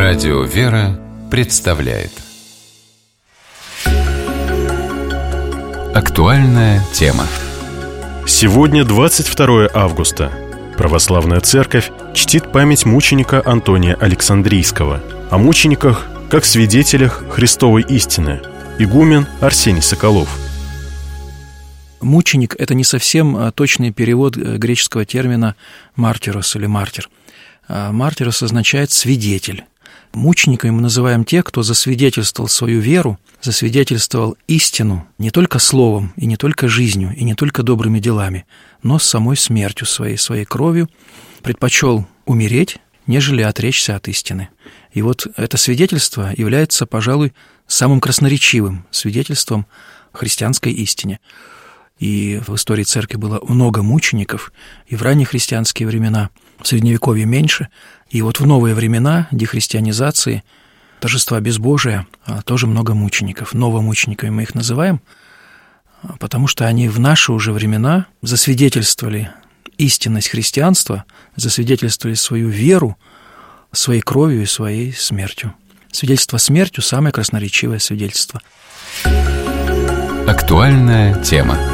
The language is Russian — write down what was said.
Радио «Вера» представляет актуальная тема. Сегодня 22 августа. Православная Церковь чтит память мученика Антония Александрийского. О мучениках как свидетелях Христовой истины. Игумен Арсений Соколов. Мученик – это не совсем точный перевод греческого термина «мартирос» или «мартир». «Мартирос» означает «свидетель». Мучениками мы называем тех, кто засвидетельствовал свою веру, засвидетельствовал истину не только словом, и не только жизнью, и не только добрыми делами, но с самой смертью своей кровью, предпочел умереть, нежели отречься от истины. И вот это свидетельство является, пожалуй, самым красноречивым свидетельством христианской истине. И в истории Церкви было много мучеников, и в раннехристианские времена, в Средневековье меньше, и вот в новые времена дехристианизации, торжества безбожия, тоже много мучеников. Новомучениками мы их называем, потому что они в наши уже времена засвидетельствовали истинность христианства, засвидетельствовали свою веру своей кровью и своей смертью. Свидетельство смертью – самое красноречивое свидетельство. Актуальная тема.